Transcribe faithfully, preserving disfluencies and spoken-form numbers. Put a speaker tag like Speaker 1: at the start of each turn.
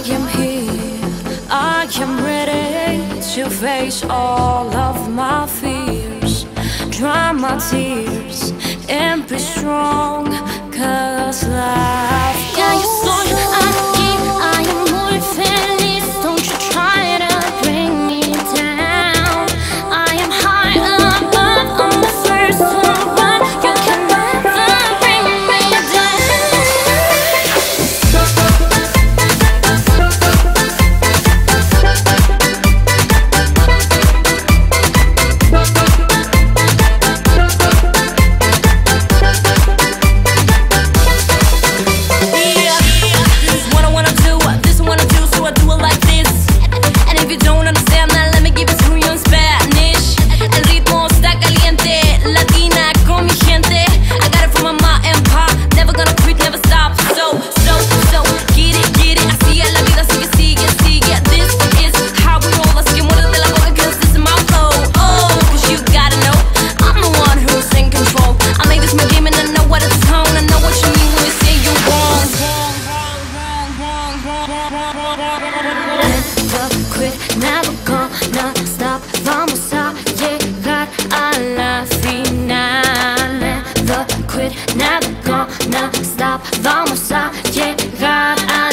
Speaker 1: am here, I am ready to face all of my fears, dry my tears and be strong, cause life goes.
Speaker 2: Ya estoy aquí, I am muy feliz. Don't you try to bring me down. I am high above, I'm the first one, but you can never bring me down. Never gonna stop, vamos a llegar a la final. Never quit, never gonna stop, vamos a llegar a